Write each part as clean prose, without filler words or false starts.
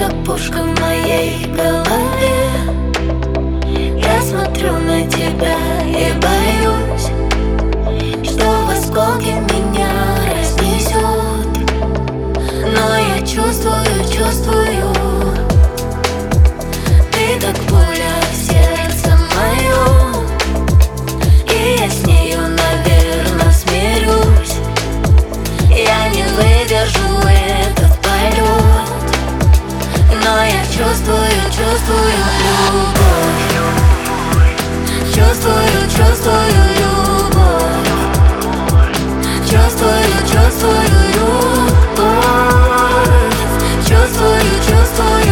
как пушка в моей голове. Я смотрю на тебя и боюсь, что в осколки меня разнесет. Но я чувствую, чувствую, ты как пуля в сердце моё, и я с нею, наверное, смирюсь. Я не выдержу этот полет, но я чувствую, чувствую любовь. Чувствую, чувствую любовь. Чувствую, чувствую любовь. Чувствую, чувствую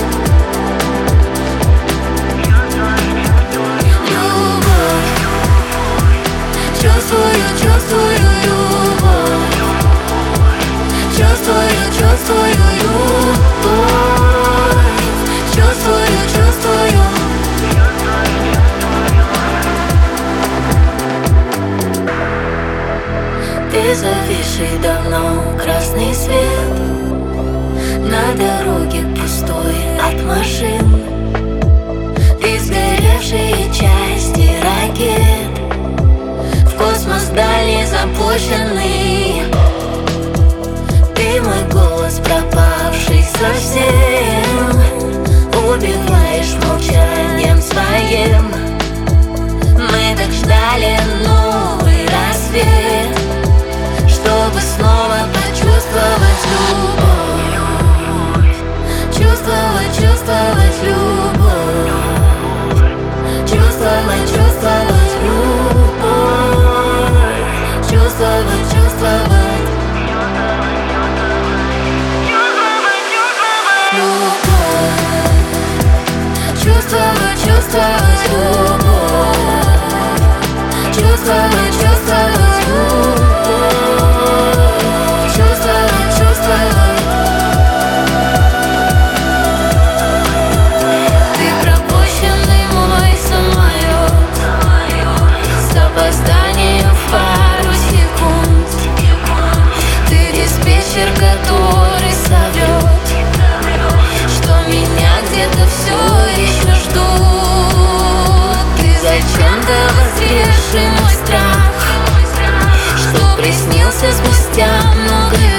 любовь. Чувствую, чувствую любовь. Чувствую, чувствую любовь. Чувствую, чувствую. Ты зависший давно красный свет на дороге пустой от машин. Ты сгоревшие части ракет, в космос дальний запущенный. Ты мой голос, пропавший совсем, убиваешь молчанием своим. Мы так ждали новый рассвет, чтобы снова почувствовать любовь. Чувствовать, чувствовать любовь. Чувствовать, чувствовать любовь. Чувствовать, чувствовать любовь. Чувствовать, чувствовать любовь. Чувствовать, чувствовать любовь. Чувствовать, чувствовать. Ты пропущенный мой самолет с опозданием в пару секунд. Ты диспетчер, который соврет, что меня где-то все еще ждут. Ты зачем-то воскресший мой страх, что приснился спустя много лет.